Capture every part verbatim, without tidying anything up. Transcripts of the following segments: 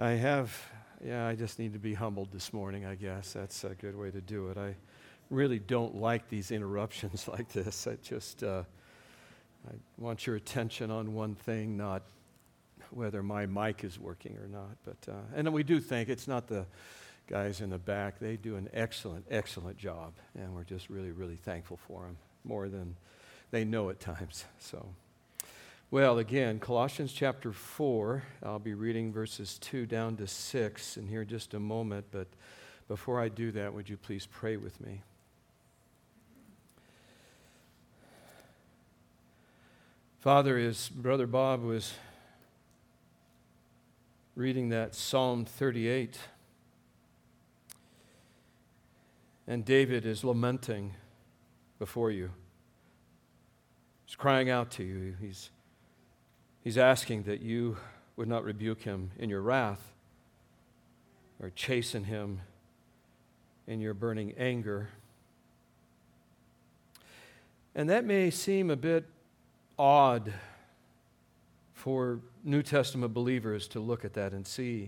I have, yeah, I just need to be humbled this morning, I guess. That's a good way to do it. I really don't like these interruptions like this. I just, uh, I want your attention on one thing, not whether my mic is working or not. But, uh, and we do think it's not the guys in the back. They do an excellent, excellent job. And we're just really, really thankful for them, more than they know at times. So, well, again, Colossians chapter four, I'll be reading verses two down to six in here just a moment, but before I do that, would you please pray with me? Father, as Brother Bob was reading that Psalm thirty-eight, and David is lamenting before you. He's crying out to you. He's He's asking that you would not rebuke him in your wrath or chasten him in your burning anger. And that may seem a bit odd for New Testament believers to look at that and see.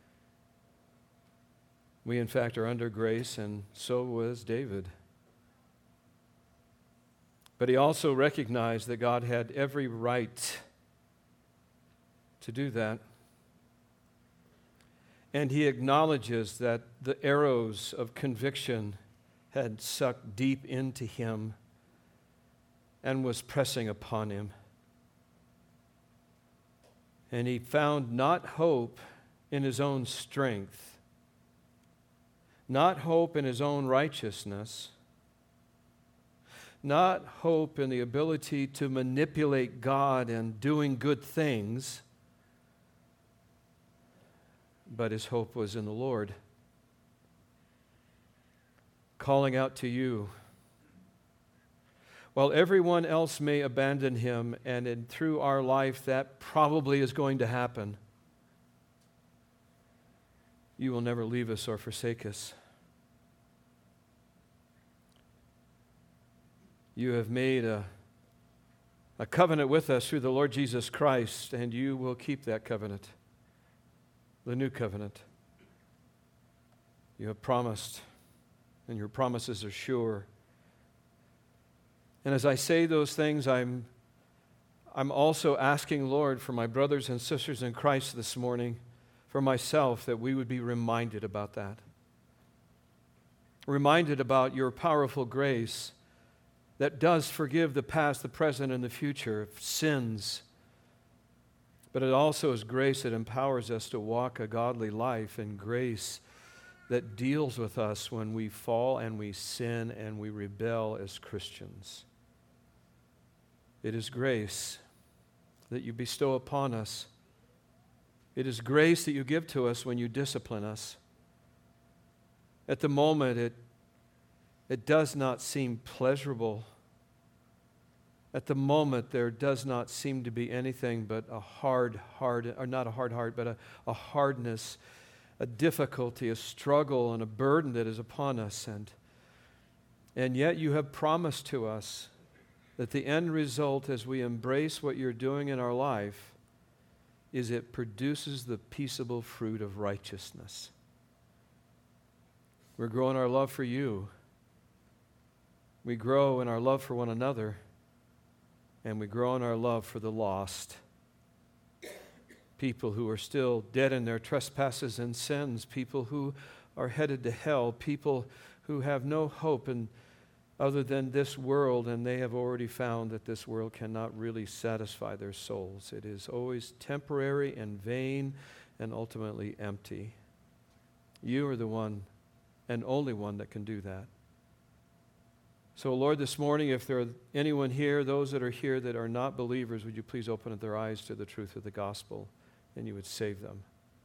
We, in fact, are under grace, and so was David. But he also recognized that God had every right to do that. And he acknowledges that the arrows of conviction had sucked deep into him and was pressing upon him. And he found not hope in his own strength, not hope in his own righteousness, not hope in the ability to manipulate God and doing good things, but his hope was in the Lord, calling out to you. While everyone else may abandon him, and in, through our life that probably is going to happen, you will never leave us or forsake us. You have made a, a covenant with us through the Lord Jesus Christ, and you will keep that covenant. The new covenant. You have promised, and your promises are sure. And as I say those things, I'm, I'm also asking, Lord, for my brothers and sisters in Christ this morning, for myself, that we would be reminded about that. Reminded about your powerful grace that does forgive the past, the present, and the future of sins. But it also is grace that empowers us to walk a godly life, and grace that deals with us when we fall and we sin and we rebel as Christians. It is grace that you bestow upon us. It is grace that you give to us when you discipline us. At the moment, it, it does not seem pleasurable. At the moment, there does not seem to be anything but a hard heart, or not a hard heart, but a, a hardness, a difficulty, a struggle, and a burden that is upon us. And, and yet you have promised to us that the end result, as we embrace what you're doing in our life, is it produces the peaceable fruit of righteousness. We're growing our love for you. We grow in our love for one another. And we grow in our love for the lost. People who are still dead in their trespasses and sins. People who are headed to hell. People who have no hope in, other than this world, and they have already found that this world cannot really satisfy their souls. It is always temporary and vain and ultimately empty. You are the one and only one that can do that. So, Lord, this morning, if there are anyone here, those that are here that are not believers, would you please open up their eyes to the truth of the gospel, and you would save them.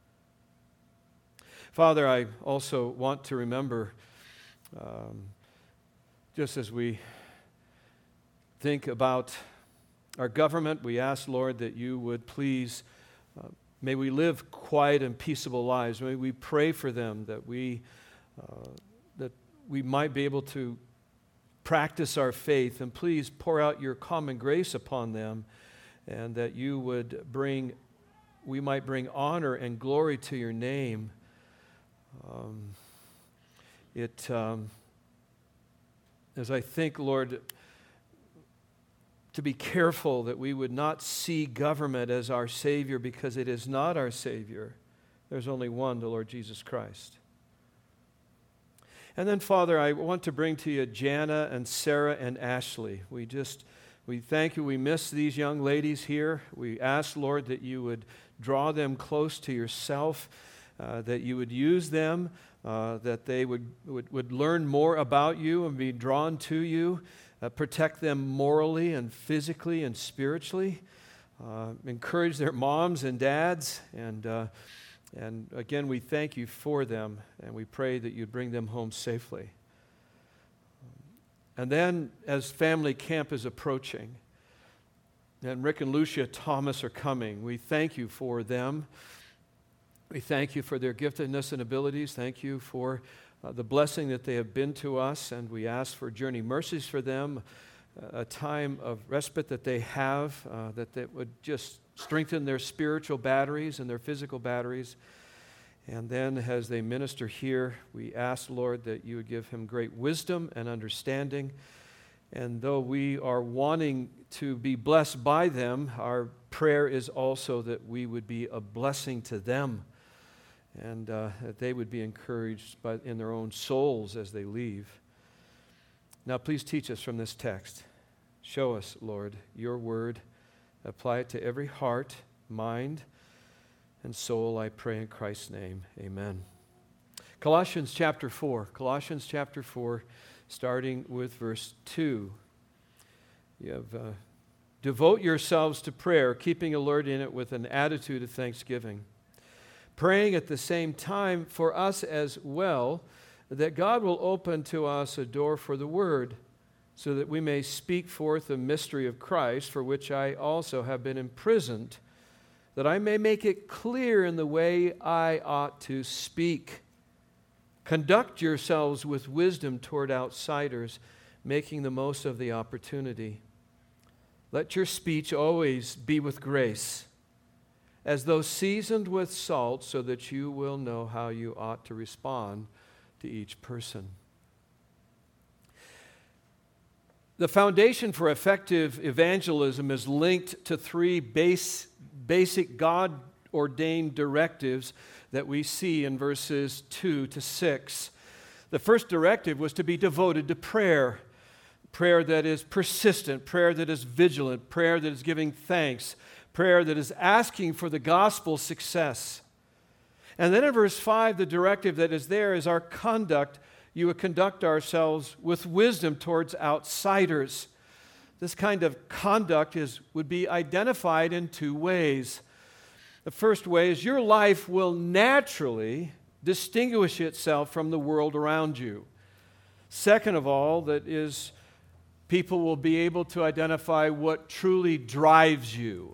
Father, I also want to remember, um, just as we think about our government, we ask, Lord, that you would please, uh, may we live quiet and peaceable lives. May we pray for them, that we, uh, that we might be able to practice our faith, and please pour out your common grace upon them, and that you would bring we might bring honor and glory to your name. Um, it, um, as I think, Lord, to be careful that we would not see government as our Savior, because it is not our Savior. There's only one, the Lord Jesus Christ. And then, Father, I want to bring to you Jana and Sarah and Ashley. We just, we thank you. We miss these young ladies here. We ask, Lord, that you would draw them close to yourself, uh, that you would use them, uh, that they would, would, would learn more about you and be drawn to you. Uh, protect them morally and physically and spiritually. Uh, encourage their moms and dads. And, uh, and again, we thank you for them, and we pray that you'd bring them home safely. And then, as family camp is approaching, and Rick and Lucia Thomas are coming, we thank you for them. We thank you for their giftedness and abilities. Thank you for Uh, the blessing that they have been to us, and we ask for journey mercies for them, uh, a time of respite that they have, uh, that that would just strengthen their spiritual batteries and their physical batteries. And then as they minister here, we ask, Lord, that you would give him great wisdom and understanding. And though we are wanting to be blessed by them, our prayer is also that we would be a blessing to them, and uh, that they would be encouraged by, in their own souls as they leave. Now, please teach us from this text. Show us, Lord, your word. Apply it to every heart, mind, and soul, I pray in Christ's name. Amen. Colossians chapter four. Colossians chapter four, starting with verse two. You have, uh, devote yourselves to prayer, keeping alert in it with an attitude of thanksgiving, praying at the same time for us as well, that God will open to us a door for the word, so that we may speak forth the mystery of Christ, for which I also have been imprisoned, that I may make it clear in the way I ought to speak. Conduct yourselves with wisdom toward outsiders, making the most of the opportunity. Let your speech always be with grace, as though seasoned with salt, so that you will know how you ought to respond to each person. The foundation for effective evangelism is linked to three base, basic God-ordained directives that we see in verses two to six. The first directive was to be devoted to prayer. Prayer that is persistent, prayer that is vigilant, prayer that is giving thanks, prayer that is asking for the gospel's success. And then in verse five, the directive that is there is our conduct. You would conduct ourselves with wisdom towards outsiders. This kind of conduct is, would be identified in two ways. The first way is your life will naturally distinguish itself from the world around you. Second of all, that is, people will be able to identify what truly drives you.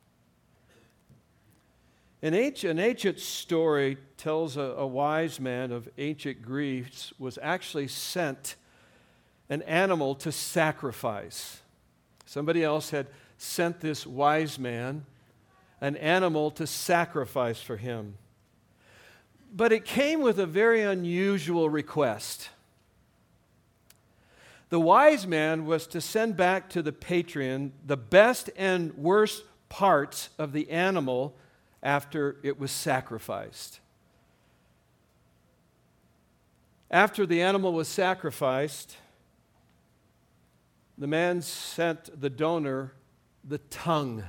An ancient, an ancient story tells a, a wise man of ancient Greece was actually sent an animal to sacrifice. Somebody else had sent this wise man an animal to sacrifice for him. But it came with a very unusual request. The wise man was to send back to the patron the best and worst parts of the animal after it was sacrificed. After the animal was sacrificed, the man sent the donor the tongue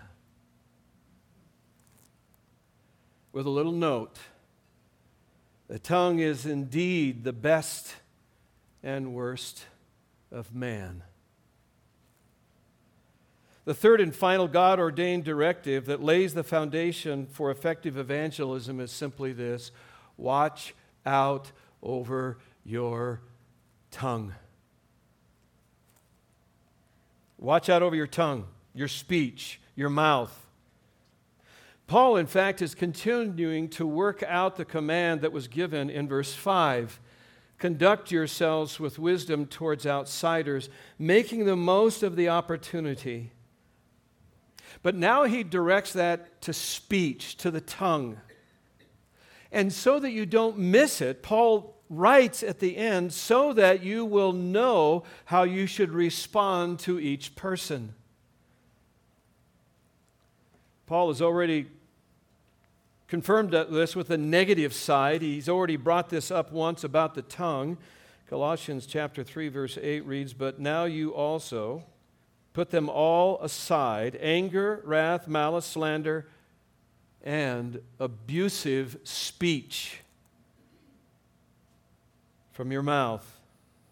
with a little note. The tongue is indeed the best and worst of man. The third and final God-ordained directive that lays the foundation for effective evangelism is simply this: watch out over your tongue. Watch out over your tongue, your speech, your mouth. Paul, in fact, is continuing to work out the command that was given in verse five. Conduct yourselves with wisdom towards outsiders, making the most of the opportunity. But now he directs that to speech, to the tongue. And so that you don't miss it, Paul writes at the end, so that you will know how you should respond to each person. Paul has already confirmed this with the negative side. He's already brought this up once about the tongue. Colossians chapter three, verse eight reads, "But now you also put them all aside, anger, wrath, malice, slander, and abusive speech from your mouth."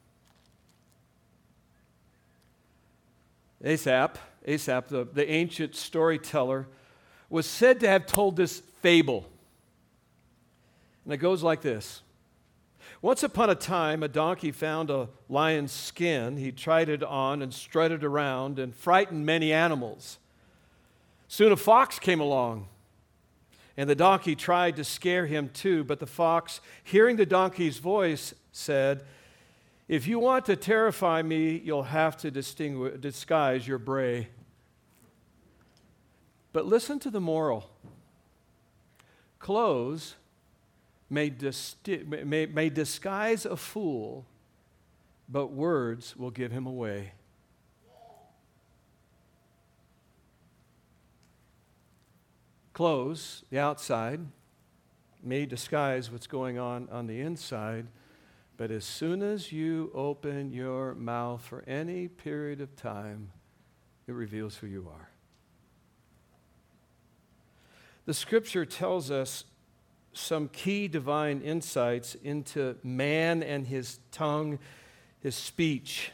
Aesop, Aesop, the, the ancient storyteller, was said to have told this fable. And it goes like this. Once upon a time, a donkey found a lion's skin. He tried it on and strutted around and frightened many animals. Soon a fox came along, and the donkey tried to scare him too, but the fox, hearing the donkey's voice, said, "If you want to terrify me, you'll have to distinguish, disguise your bray." But listen to the moral. Clothes may, disti- may, may disguise a fool, but words will give him away. Clothes, the outside, may disguise what's going on on the inside, but as soon as you open your mouth for any period of time, it reveals who you are. The Scripture tells us some key divine insights into man and his tongue, his speech.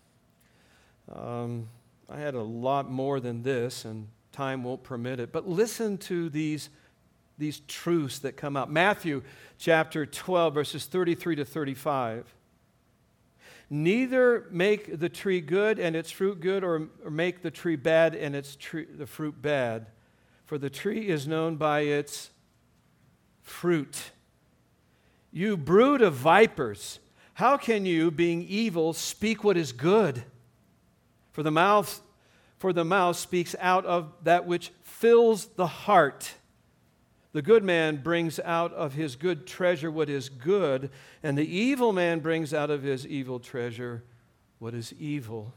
Um, I had a lot more than this, and time won't permit it. But listen to these, these truths that come out. Matthew chapter twelve, verses thirty-three to thirty-five. "Neither make the tree good and its fruit good, or, or make the tree bad and its tree, the fruit bad. For the tree is known by its fruit. You brood of vipers, how can you, being evil, speak what is good? For the mouth, for the mouth speaks out of that which fills the heart. The good man brings out of his good treasure what is good, and the evil man brings out of his evil treasure what is evil."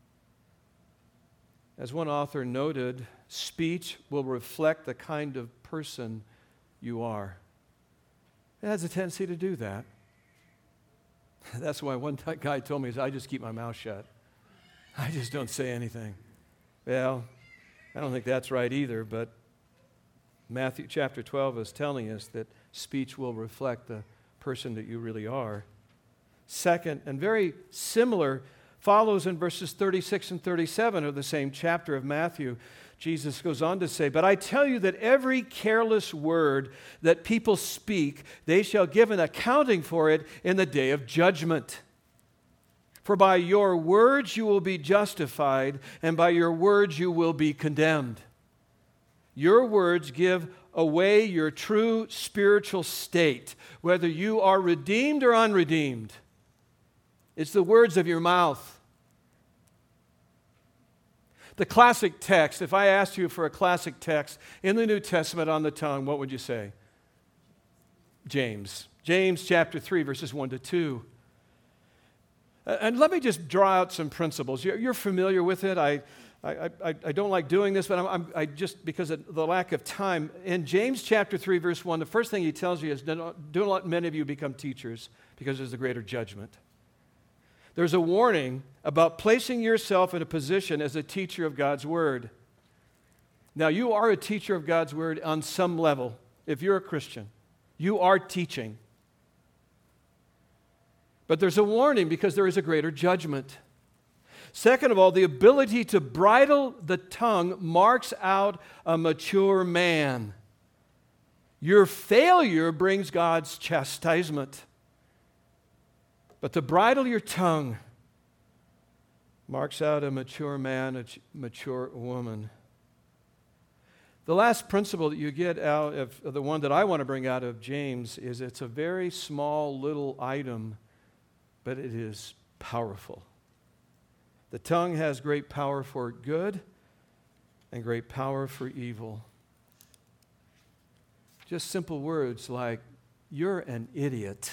As one author noted, speech will reflect the kind of person you are. It has a tendency to do that. That's why one guy told me, I just keep my mouth shut. I just don't say anything. Well, I don't think that's right either, but Matthew chapter twelve is telling us that speech will reflect the person that you really are. Second, and very similar, follows in verses thirty-six and thirty-seven of the same chapter of Matthew. Jesus goes on to say, "But I tell you that every careless word that people speak, they shall give an accounting for it in the day of judgment. For by your words you will be justified, and by your words you will be condemned. Your words give away your true spiritual state, whether you are redeemed or unredeemed. It's the words of your mouth." The classic text, if I asked you for a classic text in the New Testament on the tongue, what would you say? James. James chapter three, verses one to two. And let me just draw out some principles. You're, you're familiar with it. I, I, I, I don't like doing this, but I'm, I'm, I just, because of the lack of time. In James chapter three, verse one, the first thing he tells you is, don't, don't let many of you become teachers, because there's a greater judgment. There's a warning about placing yourself in a position as a teacher of God's Word. Now, you are a teacher of God's Word on some level. If you're a Christian, you are teaching. But there's a warning because there is a greater judgment. Second of all, the ability to bridle the tongue marks out a mature man. Your failure brings God's chastisement. But to bridle your tongue marks out a mature man, a mature woman. The last principle that you get out of, of the one that I want to bring out of James is it's a very small little item, but it is powerful. The tongue has great power for good and great power for evil. Just simple words like, you're an idiot,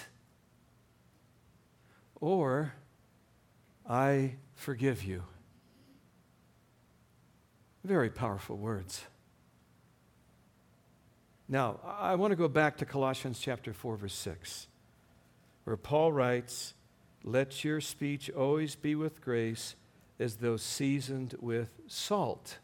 or I forgive you. Very powerful words. Now, I want to go back to Colossians chapter four, verse six, where Paul writes, let your speech always be with grace, as though seasoned with salt.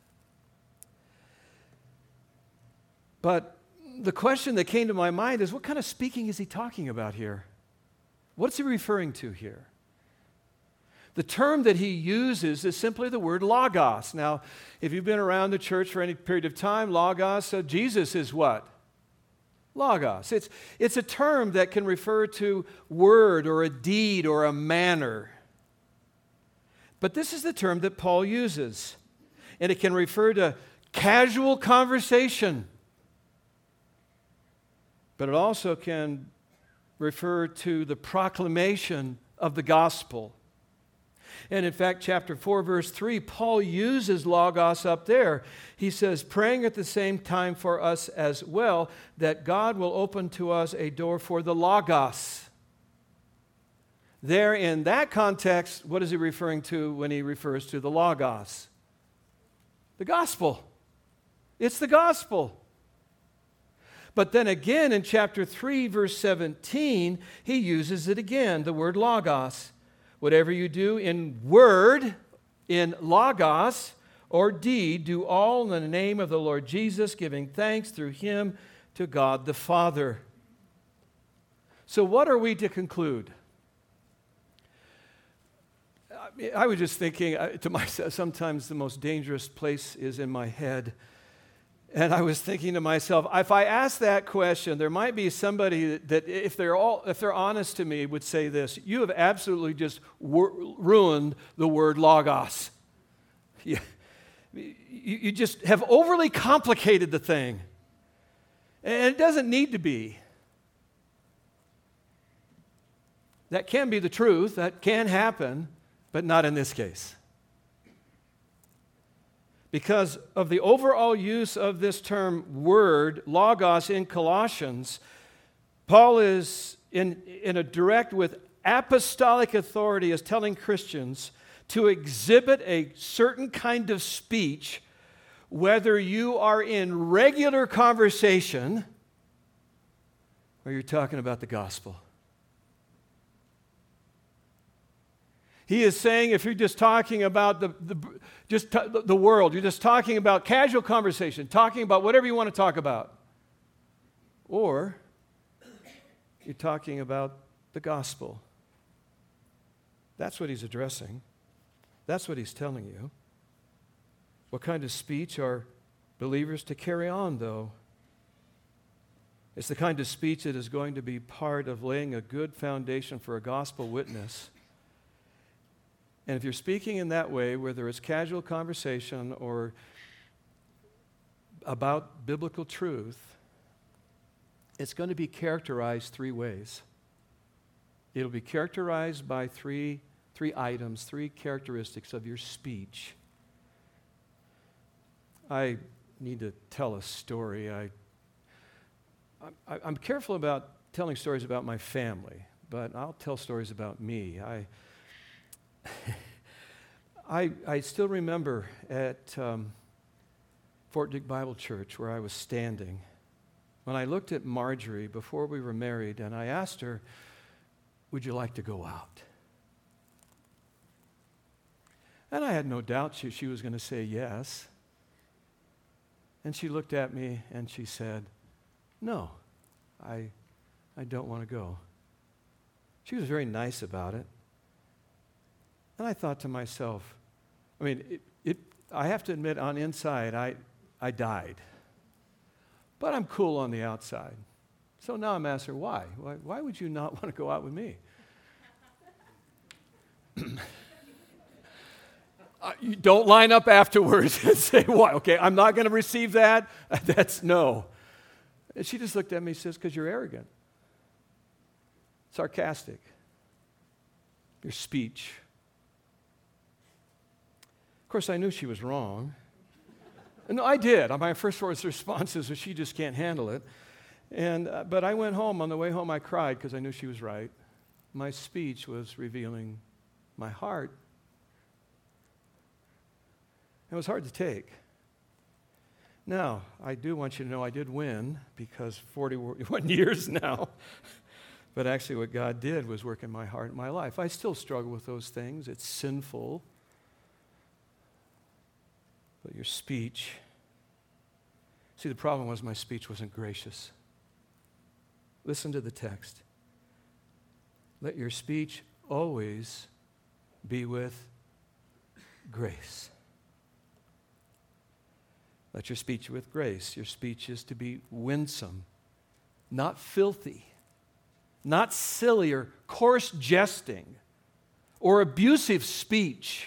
But the question that came to my mind is, what kind of speaking is he talking about here? What's he referring to here? The term that he uses is simply the word logos. Now, if you've been around the church for any period of time, logos, uh, Jesus is what? Logos. It's, it's a term that can refer to word or a deed or a manner. But this is the term that Paul uses. And it can refer to casual conversation. But it also can refer to the proclamation of the gospel. And in fact, chapter four, verse three, Paul uses logos up there. He says, praying at the same time for us as well, that God will open to us a door for the logos. There, in that context, what is he referring to when he refers to the logos? The gospel. It's the gospel. But then again, in chapter three, verse seventeen, he uses it again, the word logos. Whatever you do in word, in logos, or deed, do all in the name of the Lord Jesus, giving thanks through him to God the Father. So what are we to conclude? I was just thinking to myself, sometimes the most dangerous place is in my head. And I was thinking to myself, if I ask that question, there might be somebody that, if they're all, if they're honest to me, would say this: you have absolutely just wor- ruined the word logos. You, you just have overly complicated the thing. And it doesn't need to be. That can be the truth, that can happen, but not in this case. Because of the overall use of this term word, logos, in Colossians, Paul is in, in a direct with apostolic authority is telling Christians to exhibit a certain kind of speech, whether you are in regular conversation or you're talking about the gospel. He is saying if you're just talking about the, the just t- the world, you're just talking about casual conversation, talking about whatever you want to talk about, or you're talking about the gospel. That's what he's addressing. That's what he's telling you. What kind of speech are believers to carry on, though? It's the kind of speech that is going to be part of laying a good foundation for a gospel witness. And if you're speaking in that way, whether it's casual conversation or about biblical truth, it's going to be characterized three ways. It'll be characterized by three, three items, three characteristics of your speech. I need to tell a story. I, I, I'm careful about telling stories about my family, but I'll tell stories about me. I... I, I still remember at um, Fort Dick Bible Church where I was standing when I looked at Marjorie before we were married, and I asked her, would you like to go out? And I had no doubt she, she was going to say yes. And she looked at me and she said, no, I, I don't want to go. She was very nice about it. And I thought to myself, I mean, it, it, I have to admit, on inside, I, I died. But I'm cool on the outside. So now I'm asking her, why? Why, why would you not want to go out with me? uh, you don't line up afterwards and say, why? Okay, I'm not going to receive that. That's no. And she just looked at me and says, because you're arrogant. Sarcastic. Your speech. Of course, I knew she was wrong. No, I did. My first response is, well, she just can't handle it. And, uh, but I went home. On the way home, I cried because I knew she was right. My speech was revealing my heart. It was hard to take. Now, I do want you to know I did win because forty-one years now. But actually what God did was work in my heart and my life. I still struggle with those things. It's sinful. But your speech, see, the problem was my speech wasn't gracious. Listen to the text. Let your speech always be with grace. Let your speech be with grace. Your speech is to be winsome, not filthy, not silly or coarse jesting or abusive speech.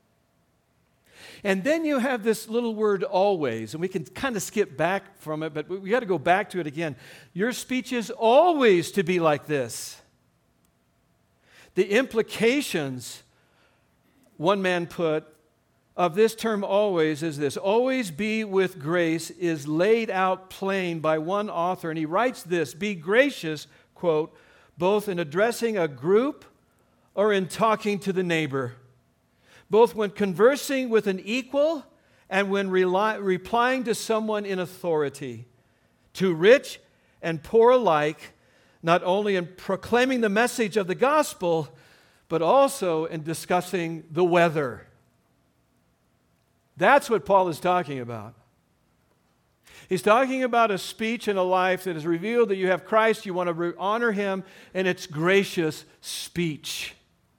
And then you have this little word always, and we can kind of skip back from it, but we got to go back to it again. Your speech is always to be like this. The implications, one man put, of this term always is this. Always be with grace is laid out plain by one author, and he writes this: be gracious, quote, both in addressing a group or in talking to the neighbor, both when conversing with an equal and when rely, replying to someone in authority, to rich and poor alike, not only in proclaiming the message of the gospel, but also in discussing the weather. That's what Paul is talking about. He's talking about a speech and a life that has revealed that you have Christ, you want to re- honor Him, and it's gracious speech.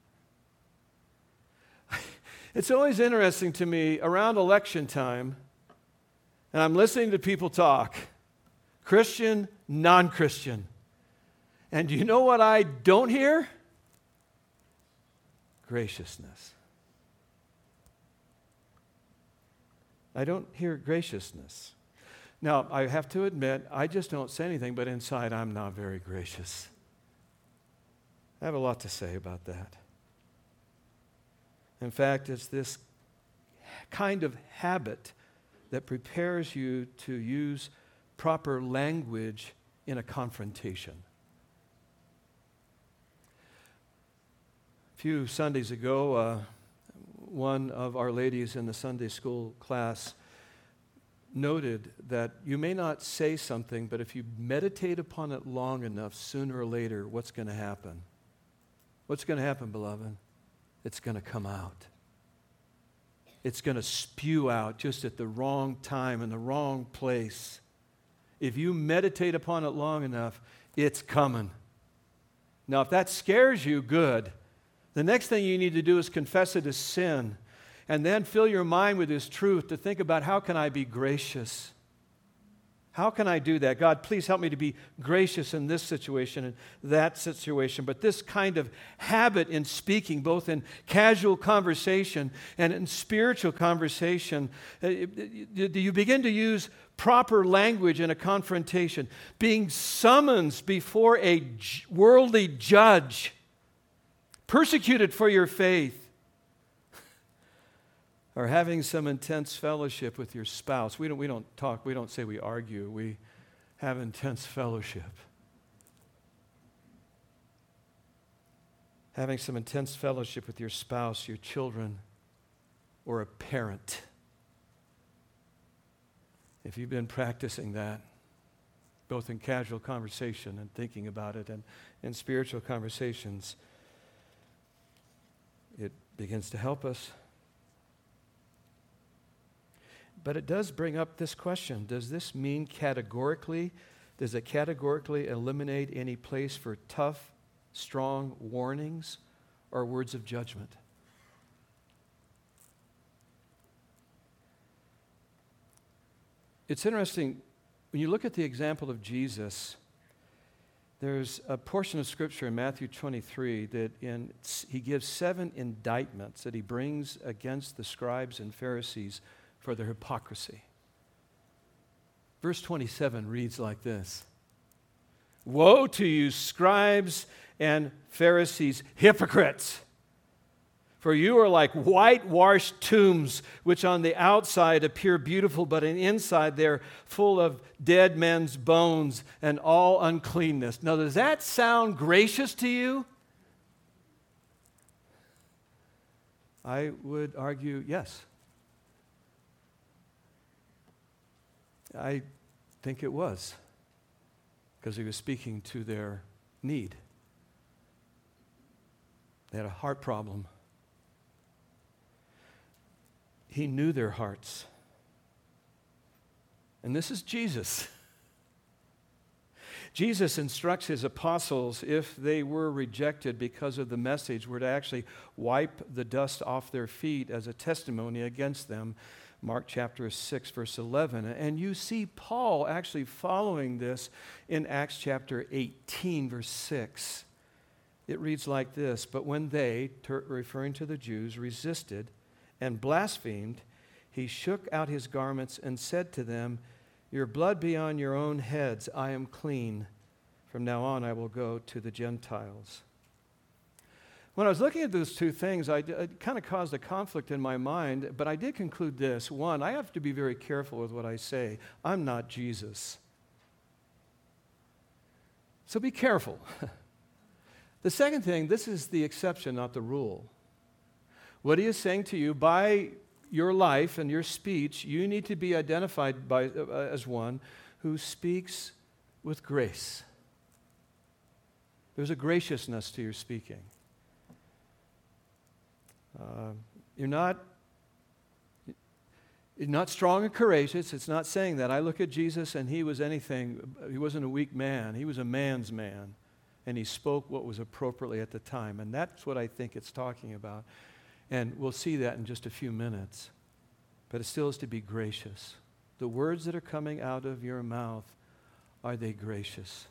It's always interesting to me around election time, and I'm listening to people talk, Christian, non-Christian. And do you know what I don't hear? Graciousness. I don't hear graciousness. Now, I have to admit, I just don't say anything, but inside I'm not very gracious. I have a lot to say about that. In fact, it's this kind of habit that prepares you to use proper language in a confrontation. A few Sundays ago, uh, one of our ladies in the Sunday school class noted that you may not say something, but if you meditate upon it long enough, sooner or later, what's going to happen? What's going to happen, beloved? It's going to come out. It's going to spew out just at the wrong time in the wrong place. If you meditate upon it long enough, it's coming. Now, if that scares you, good. The next thing you need to do is confess it as sin, and then fill your mind with His truth to think about, how can I be gracious? How can I do that? God, please help me to be gracious in this situation and that situation. But this kind of habit in speaking, both in casual conversation and in spiritual conversation, you begin to use proper language in a confrontation, being summoned before a worldly judge, persecuted for your faith, or having some intense fellowship with your spouse. We don't, we don't talk, we don't say we argue, we have intense fellowship. Having some intense fellowship with your spouse, your children, or a parent. If you've been practicing that, both in casual conversation and thinking about it and in spiritual conversations, it begins to help us. But it does bring up this question. Does this mean categorically, does it categorically eliminate any place for tough, strong warnings or words of judgment? It's interesting, when you look at the example of Jesus, there's a portion of Scripture in Matthew twenty-three that in, he gives seven indictments that he brings against the scribes and Pharisees for their hypocrisy. Verse twenty-seven reads like this: Woe to you, scribes and Pharisees, hypocrites! For you are like whitewashed tombs, which on the outside appear beautiful, but on the inside they're full of dead men's bones and all uncleanness. Now, does that sound gracious to you? I would argue yes. I think it was, because he was speaking to their need. They had a heart problem. He knew their hearts. And this is Jesus. Jesus instructs his apostles, if they were rejected because of the message, were to actually wipe the dust off their feet as a testimony against them. Mark chapter six, verse eleven. And you see Paul actually following this in Acts chapter eighteen, verse six. It reads like this: But when they, ter- referring to the Jews, resisted and blasphemed, he shook out his garments and said to them, Your blood be on your own heads. I am clean. From now on I will go to the Gentiles. When I was looking at those two things, I, it kind of caused a conflict in my mind, but I did conclude this. One, I have to be very careful with what I say. I'm not Jesus. So be careful. The second thing, this is the exception, not the rule. What he is saying to you, by your life and your speech, you need to be identified by, uh, as one who speaks with grace. There's a graciousness to your speaking. Uh, you're not you're not strong and courageous. It's not saying that. I look at Jesus and he was anything. He wasn't a weak man. He was a man's man. And he spoke what was appropriately at the time. And that's what I think it's talking about. And we'll see that in just a few minutes. But it still is to be gracious. The words that are coming out of your mouth, are they gracious?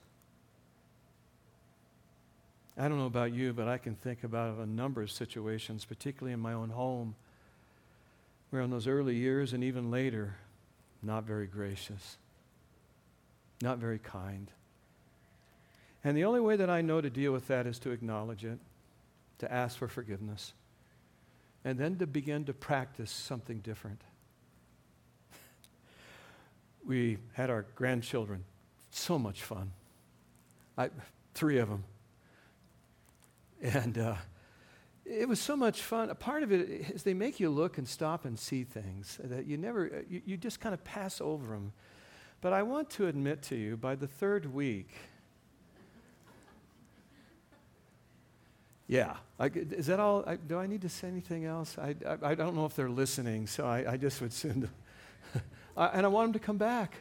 I don't know about you, but I can think about a number of situations, particularly in my own home, where in those early years and even later, not very gracious, not very kind. And the only way that I know to deal with that is to acknowledge it, to ask for forgiveness, and then to begin to practice something different. We had our grandchildren, so much fun. I, three of them. And uh, it was so much fun. A part of it is they make you look and stop and see things that you never, you, you just kind of pass over them. But I want to admit to you, by the third week, yeah, I, is that all? I, do I need to say anything else? I, I, I don't know if they're listening, so I, I just would send them. I, and I want them to come back.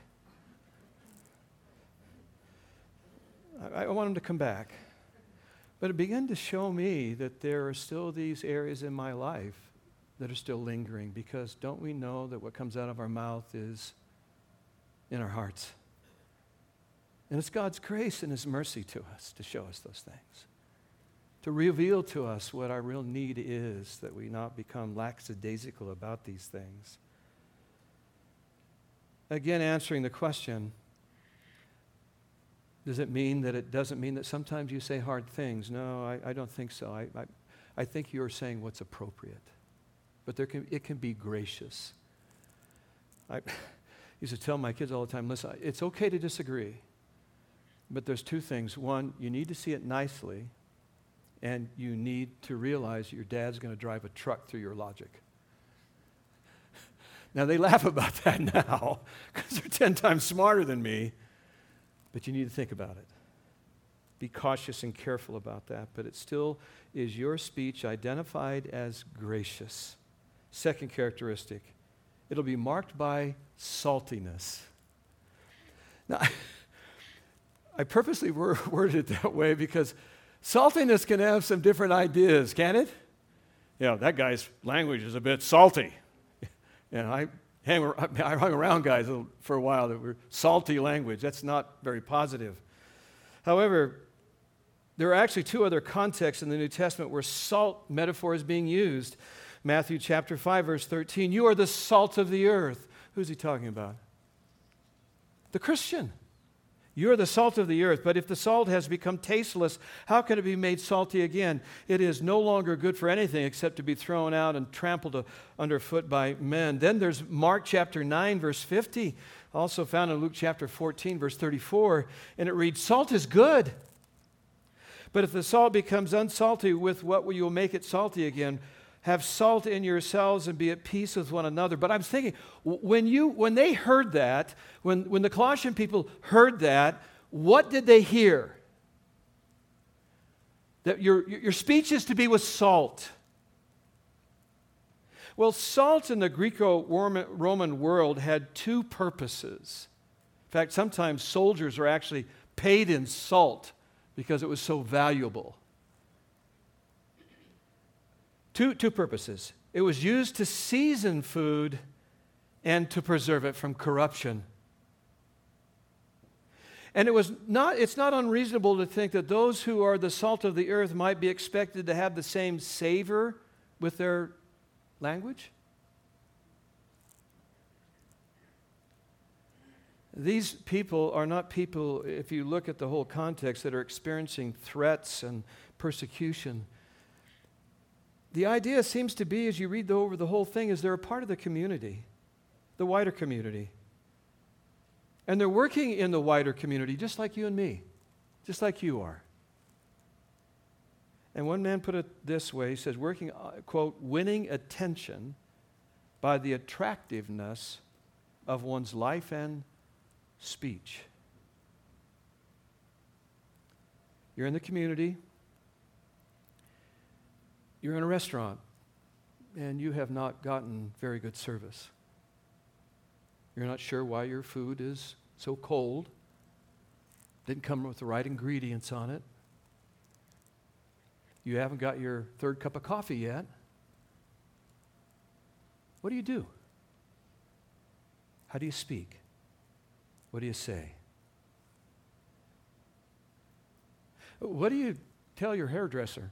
I, I want them to come back. But it began to show me that there are still these areas in my life that are still lingering, because don't we know that what comes out of our mouth is in our hearts? And it's God's grace and his mercy to us to show us those things, to reveal to us what our real need is, that we not become lackadaisical about these things. Again, answering the question, does it mean that it doesn't mean that sometimes you say hard things? No, I, I don't think so. I, I, I think you're saying what's appropriate. But there can, it can be gracious. I used to tell my kids all the time, listen, it's okay to disagree, but there's two things. One, you need to see it nicely, and you need to realize your dad's going to drive a truck through your logic. Now, they laugh about that now because they're ten times smarter than me. But you need to think about it. Be cautious and careful about that. But it still is your speech identified as gracious. Second characteristic, it'll be marked by saltiness. Now, I purposely worded it that way because saltiness can have some different ideas, can it? You know, that guy's language is a bit salty. You know, I Hang, I hung around guys for a while that were salty language. That's not very positive. However, there are actually two other contexts in the New Testament where salt metaphor is being used. Matthew chapter five, verse thirteen, you are the salt of the earth. Who's he talking about? The Christian. You are the salt of the earth, but if the salt has become tasteless, how can it be made salty again? It is no longer good for anything except to be thrown out and trampled underfoot by men. Then there's Mark chapter nine, verse fifty, also found in Luke chapter fourteen, verse thirty-four, and it reads, salt is good, but if the salt becomes unsalty, with what will you make it salty again? Have salt in yourselves and be at peace with one another. But I was thinking, when you when they heard that, when, when the Colossian people heard that, what did they hear? That your, your speech is to be with salt. Well, salt in the Greco-Roman world had two purposes. In fact, sometimes soldiers were actually paid in salt because it was so valuable. Two, two purposes. It was used to season food and to preserve it from corruption. And it was not, it's not unreasonable to think that those who are the salt of the earth might be expected to have the same savor with their language. These people are not people, if you look at the whole context, that are experiencing threats and persecution. The idea seems to be, as you read over the whole thing, is they're a part of the community, the wider community. And they're working in the wider community just like you and me, just like you are. And one man put it this way, he says, working, quote, winning attention by the attractiveness of one's life and speech. You're in the community. You're in a restaurant, and you have not gotten very good service. You're not sure why your food is so cold. Didn't come with the right ingredients on it. You haven't got your third cup of coffee yet. What do you do? How do you speak? What do you say? What do you tell your hairdresser?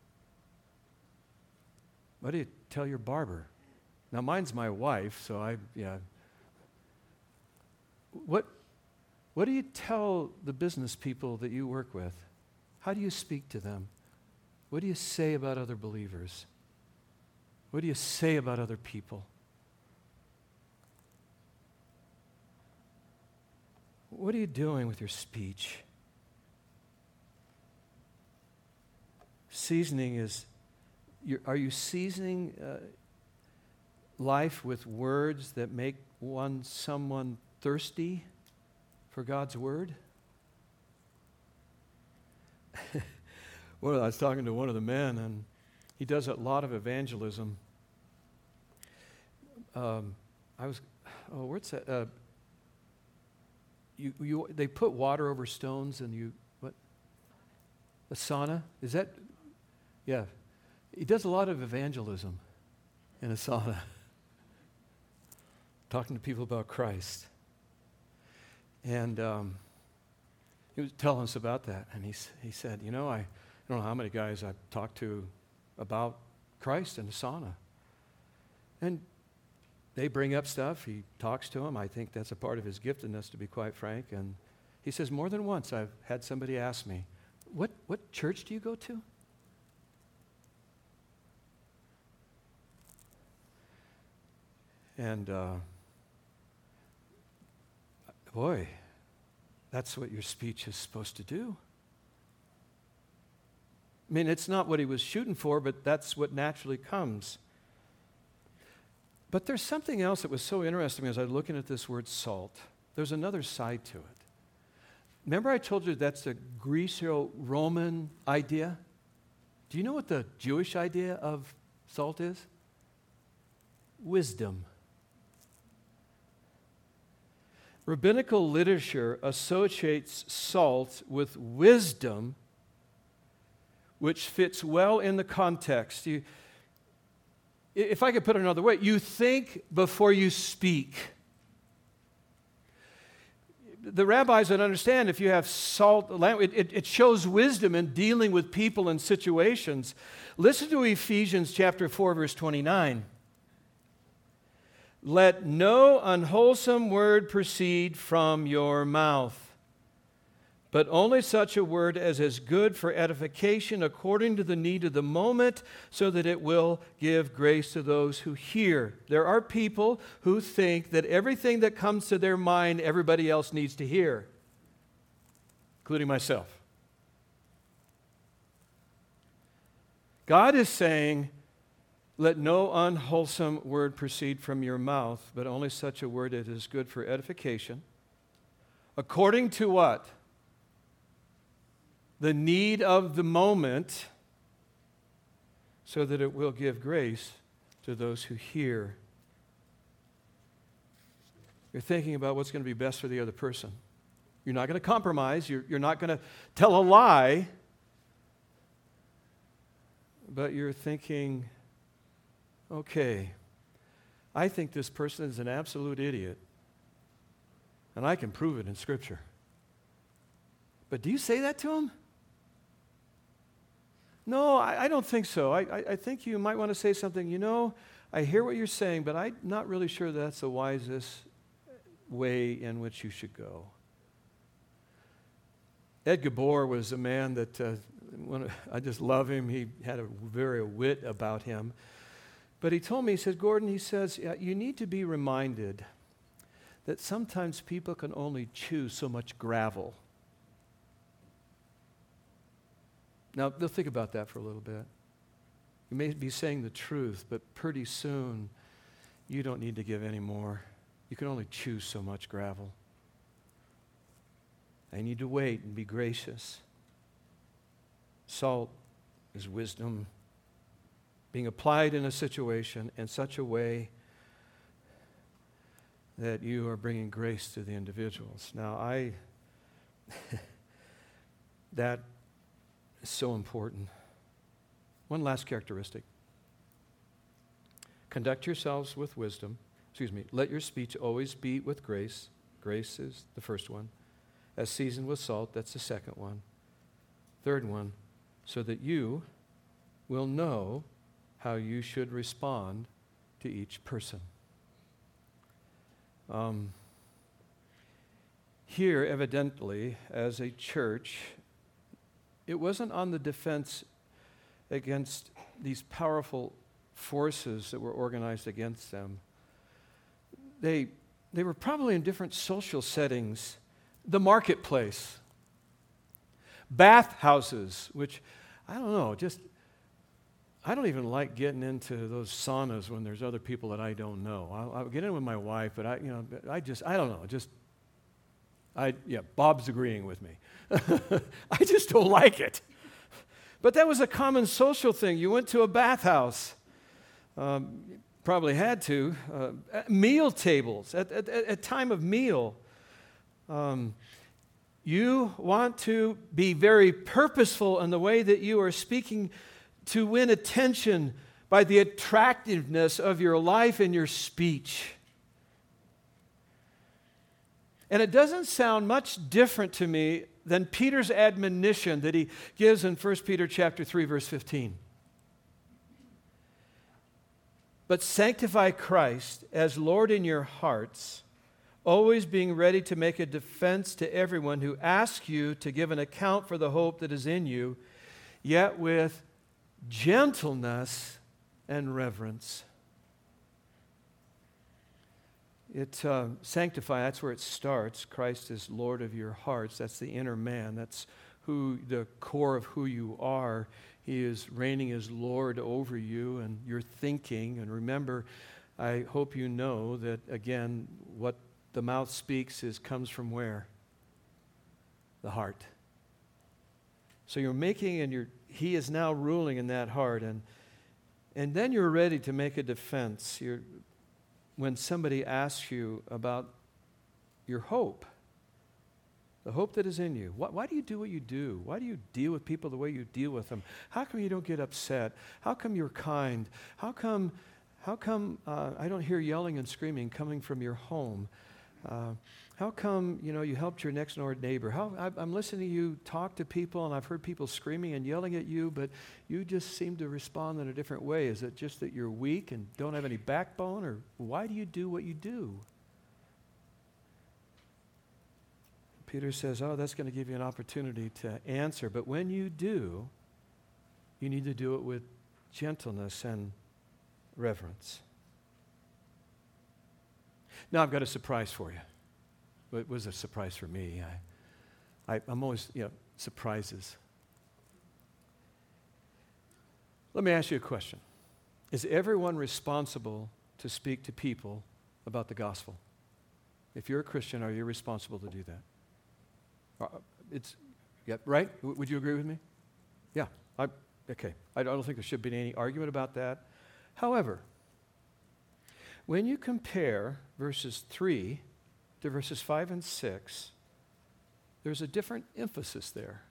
What do you tell your barber? Now, mine's my wife, so I, yeah. What, what do you tell the business people that you work with? How do you speak to them? What do you say about other believers? What do you say about other people? What are you doing with your speech? Seasoning is, you're, are you seasoning uh, life with words that make one someone thirsty for God's word? Well, I was talking to one of the men, and he does a lot of evangelism. Um, I was, oh, where's that? Uh, you, you, they put water over stones, and you, what? A sauna? Is that? Yeah. He does a lot of evangelism in a sauna, talking to people about Christ. And um, he was telling us about that, and he, he said, you know, I, I don't know how many guys I've talked to about Christ in the sauna. And they bring up stuff. He talks to them. I think that's a part of his giftedness, to be quite frank. And he says, more than once I've had somebody ask me, what, what church do you go to? And uh, boy, that's what your speech is supposed to do. I mean, it's not what he was shooting for, but that's what naturally comes. But there's something else that was so interesting as I was looking at this word salt. There's another side to it. Remember I told you that's the Greco-Roman idea? Do you know what the Jewish idea of salt is? Wisdom. Rabbinical literature associates salt with wisdom, which fits well in the context. You, if I could put it another way, you think before you speak. The rabbis would understand if you have salt, it, it, it shows wisdom in dealing with people and situations. Listen to Ephesians chapter four, verse twenty-nine. Let no unwholesome word proceed from your mouth, but only such a word as is good for edification according to the need of the moment, so that it will give grace to those who hear. There are people who think that everything that comes to their mind, everybody else needs to hear, including myself. God is saying, let no unwholesome word proceed from your mouth, but only such a word that is good for edification. According to what? The need of the moment, so that it will give grace to those who hear. You're thinking about what's going to be best for the other person. You're not going to compromise. You're, you're not going to tell a lie. But you're thinking, okay, I think this person is an absolute idiot, and I can prove it in Scripture. But do you say that to him? No, I, I don't think so. I, I, I think you might want to say something, you know, I hear what you're saying, but I'm not really sure that's the wisest way in which you should go. Ed Gabor was a man that, uh, one, I just love him. He had a very wit about him. But he told me, he said, Gordon, he says, yeah, you need to be reminded that sometimes people can only chew so much gravel. Now, they'll think about that for a little bit. You may be saying the truth, but pretty soon, you don't need to give any more. You can only chew so much gravel. I need to wait and be gracious. Salt is wisdom being applied in a situation in such a way that you are bringing grace to the individuals. Now, I, that is so important. One last characteristic. Conduct yourselves with wisdom. Excuse me. Let your speech always be with grace. Grace is the first one. As seasoned with salt, that's the second one. Third one, so that you will know how you should respond to each person. Um, here, evidently, as a church, it wasn't on the defense against these powerful forces that were organized against them. They, they were probably in different social settings. The marketplace, bathhouses, which, I don't know, just, I don't even like getting into those saunas when there's other people that I don't know. I'll, I'll get in with my wife, but I, you know, I just, I don't know, just, I, yeah, Bob's agreeing with me. I just don't like it. But that was a common social thing. You went to a bathhouse, um, probably had to, uh, meal tables, at, at, at time of meal. Um, you want to be very purposeful in the way that you are speaking to win attention by the attractiveness of your life and your speech. And it doesn't sound much different to me than Peter's admonition that he gives in First Peter chapter three, verse fifteen. But sanctify Christ as Lord in your hearts, always being ready to make a defense to everyone who asks you to give an account for the hope that is in you, yet with gentleness and reverence. It uh, sanctify, that's where it starts. Christ is Lord of your hearts. That's the inner man. That's who the core of who you are. He is reigning as Lord over you and your thinking. And remember, I hope you know that, again, what the mouth speaks is comes from where? The heart. So you're making, and you're, he is now ruling in that heart. And, and then you're ready to make a defense. You're when somebody asks you about your hope, the hope that is in you. Why, why do you do what you do? Why do you deal with people the way you deal with them? How come you don't get upset? How come you're kind? How come, how come uh, I don't hear yelling and screaming coming from your home? Uh, how come, you know, you helped your next door neighbor? How, I, I'm listening to you talk to people, and I've heard people screaming and yelling at you, but you just seem to respond in a different way. Is it just that you're weak and don't have any backbone, or why do you do what you do? Peter says, oh, that's going to give you an opportunity to answer. But when you do, you need to do it with gentleness and reverence. Now I've got a surprise for you. It was a surprise for me. I, I, I'm always, you know, surprises. Let me ask you a question. Is everyone responsible to speak to people about the gospel? If you're a Christian, are you responsible to do that? Uh, it's, yeah, right? W- would you agree with me? Yeah. I, okay. I don't think there should be any argument about that. However, when you compare verses three to verses five and six, there's a different emphasis there.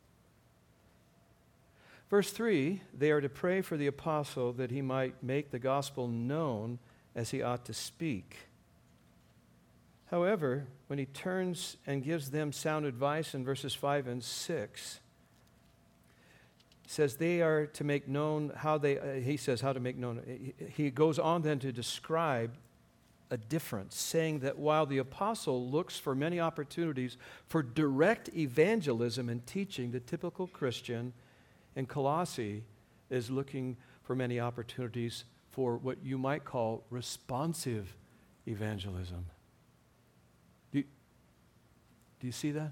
Verse three, they are to pray for the apostle that he might make the gospel known as he ought to speak. However, when he turns and gives them sound advice in verses five and six, he says they are to make known how they, uh, he says how to make known. He, he goes on then to describe a difference, saying that while the apostle looks for many opportunities for direct evangelism and teaching, the typical Christian in Colossae is looking for many opportunities for what you might call responsive evangelism. Do you, do you see that?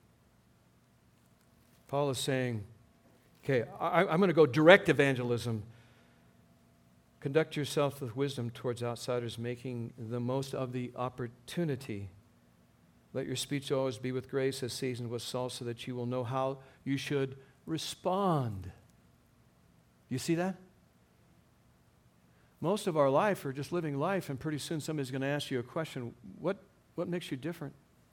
Paul is saying, okay, I, I'm going to go direct evangelism. Conduct yourself with wisdom towards outsiders, making the most of the opportunity. Let your speech always be with grace, as seasoned with salt, so that you will know how you should respond. You see that? Most of our life, we're just living life, and pretty soon somebody's going to ask you a question. What, what makes you different?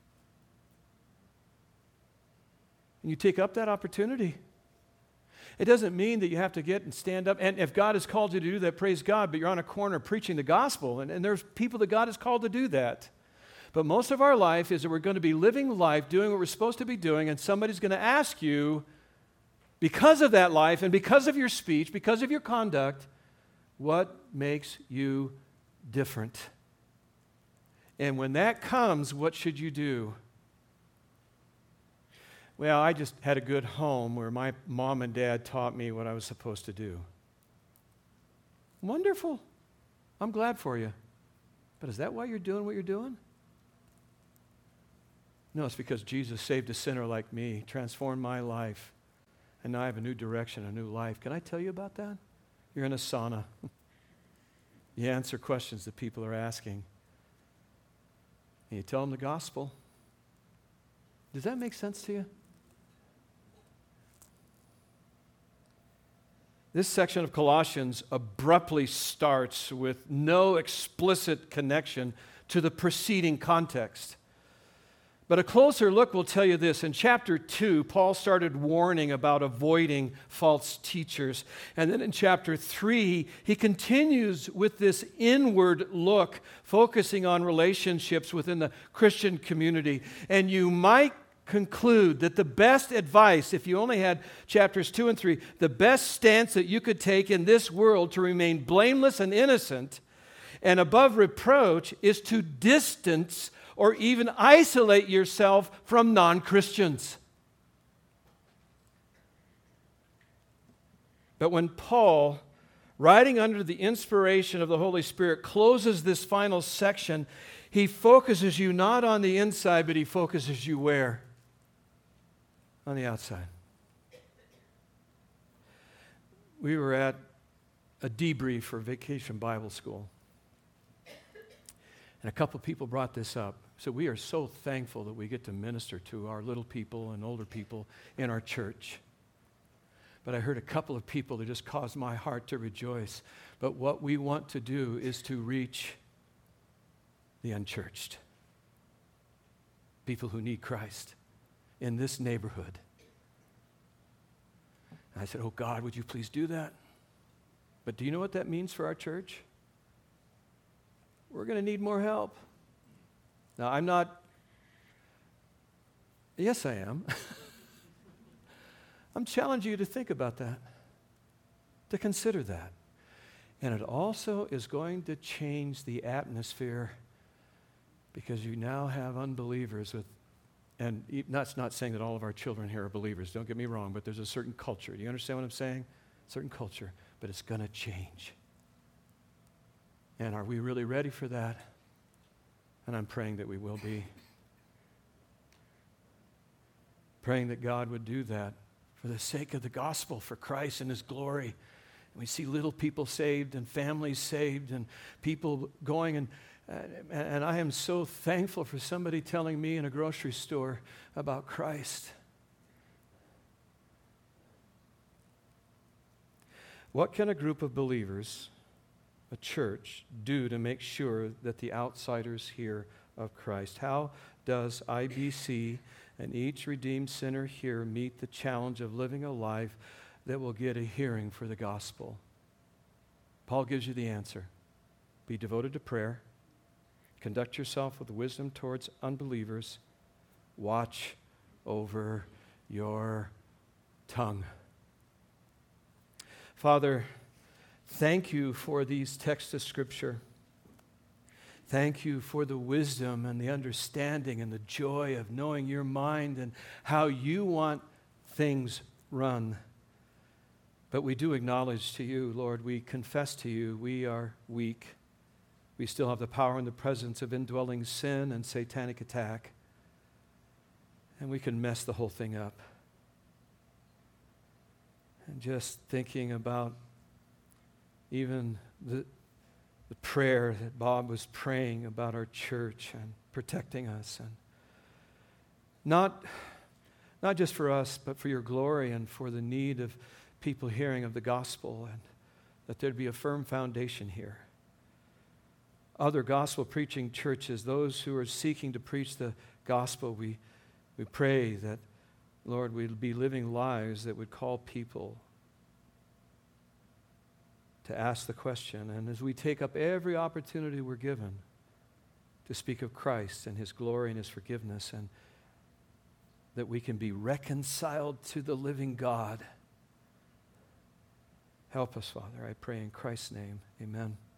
And you take up that opportunity. It doesn't mean that you have to get and stand up. And if God has called you to do that, praise God, but you're on a corner preaching the gospel. And, and there's people that God has called to do that. But most of our life is that we're going to be living life, doing what we're supposed to be doing, and somebody's going to ask you, because of that life and because of your speech, because of your conduct, what makes you different? And when that comes, what should you do? Well, I just had a good home where my mom and dad taught me what I was supposed to do. Wonderful. I'm glad for you. But is that why you're doing what you're doing? No, it's because Jesus saved a sinner like me, transformed my life, and now I have a new direction, a new life. Can I tell you about that? You're in a sauna. You answer questions that people are asking. And you tell them the gospel. Does that make sense to you? This section of Colossians abruptly starts with no explicit connection to the preceding context. But a closer look will tell you this. In chapter two, Paul started warning about avoiding false teachers. And then in chapter three, he continues with this inward look, focusing on relationships within the Christian community. And you might conclude that the best advice, if you only had chapters two and three, the best stance that you could take in this world to remain blameless and innocent and above reproach is to distance or even isolate yourself from non-Christians. But when Paul, writing under the inspiration of the Holy Spirit, closes this final section, he focuses you not on the inside, but he focuses you where? On the outside. We were at a debrief for Vacation Bible School. And a couple of people brought this up. So we are so thankful that we get to minister to our little people and older people in our church. But I heard a couple of people that just caused my heart to rejoice. But what we want to do is to reach the unchurched. People who need Christ in this neighborhood. And I said, oh God, would you please do that? But do you know what that means for our church? We're going to need more help. Now, I'm not, yes, I am. I'm challenging you to think about that, to consider that. And it also is going to change the atmosphere because you now have unbelievers with And e- that's not saying that all of our children here are believers. Don't get me wrong, but there's a certain culture. Do you understand what I'm saying? Certain culture, but it's going to change. And are we really ready for that? And I'm praying that we will be. Praying that God would do that for the sake of the gospel, for Christ and His glory. And we see little people saved and families saved and people going and and I am so thankful for somebody telling me in a grocery store about Christ. What can a group of believers, a church, do to make sure that the outsiders hear of Christ? How does I B C and each redeemed sinner here meet the challenge of living a life that will get a hearing for the gospel? Paul gives you the answer. Be devoted to prayer. Conduct yourself with wisdom towards unbelievers. Watch over your tongue. Father, thank you for these texts of Scripture. Thank you for the wisdom and the understanding and the joy of knowing your mind and how you want things run. But we do acknowledge to you, Lord, we confess to you, we are weak. We still have the power and the presence of indwelling sin and satanic attack. And we can mess the whole thing up. And just thinking about even the, the prayer that Bob was praying about our church and protecting us. And not, not just for us, but for your glory and for the need of people hearing of the gospel, and that there'd be a firm foundation here. Other gospel-preaching churches, those who are seeking to preach the gospel, we, we pray that, Lord, we'd be living lives that would call people to ask the question. And as we take up every opportunity we're given to speak of Christ and His glory and His forgiveness, and that we can be reconciled to the living God. Help us, Father, I pray in Christ's name. Amen.